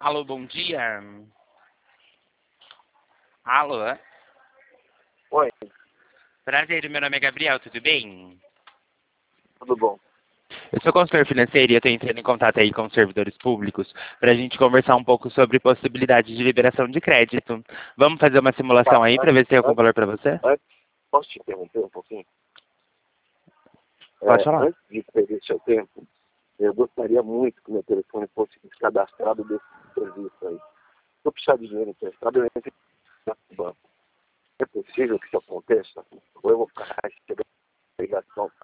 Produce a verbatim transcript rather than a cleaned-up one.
Alô, bom dia. Alô? Oi, Prazer, meu nome é Gabriel, tudo bem? tudo bom? Eu sou consultor financeiro e eu estou entrando em contato aí com os servidores públicos para a gente conversar um pouco sobre possibilidade de liberação de crédito. Vamos fazer uma simulação Tá, aí para antes, ver se tem algum antes, valor para você? antes, posso te interromper um pouquinho? Pode É, falar. antes de perder seu tempo, eu gostaria muito que meu telefone fosse descadastrado desse serviço aí. Se eu precisar de dinheiro emprestado, eu entro no banco. É possível que isso aconteça? Ou eu vou ficar recebendo ligação